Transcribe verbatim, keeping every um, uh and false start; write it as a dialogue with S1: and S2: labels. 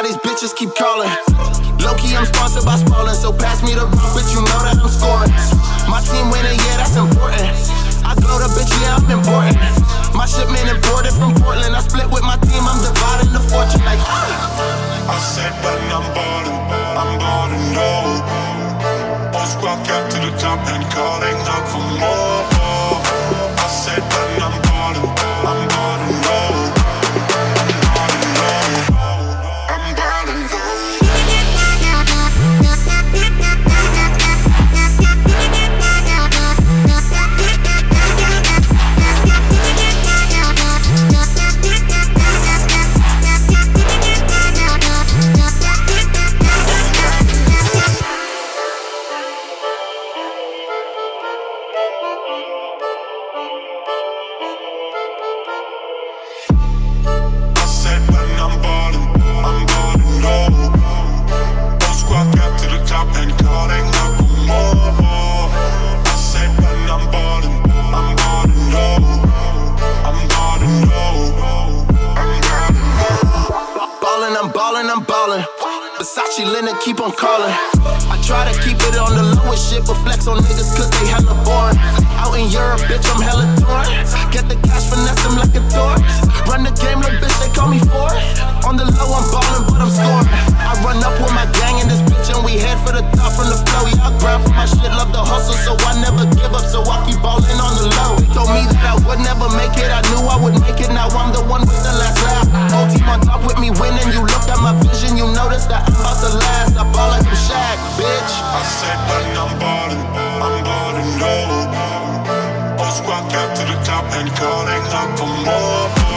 S1: why these bitches keep calling. Low-key, I'm sponsored by Spalding, so pass me the rock, bitch, you know that I'm scoring. My team winning, yeah, that's important. I glow the bitch, yeah, I'm important. My shipment imported from Portland. I split with my team, I'm dividing the fortune like
S2: I said when I'm ballin', I'm ballin' low. All squad got to the top and calling out for more. I said when I'm ballin', I'm ballin' low. I'm ballin' low. I'm ballin' low.
S1: Versace Linda keep on calling. I try to keep it on the lowest shit, but flex on niggas cause they hella boring. Out in Europe, bitch, I'm hella torn. Get the cash, finesse them like a door. Run the game, little bitch, they call me for it. On the low, I'm ballin', but I'm scoring. I run up with my gang in this bitch and we head for the top from the flow. Yeah, I grind for my shit, love the hustle, so I never give up, so I keep ballin' on the low. Told me that I would never make it, I knew I would make it, now I'm the one with the last laugh. Whole team on top with me winning, you look at my vision, you notice that I'm about to last. I ball like I'm Shaq, bitch.
S2: I said when I'm ballin', I'm ballin' low. All squad got to the top and calling out for more.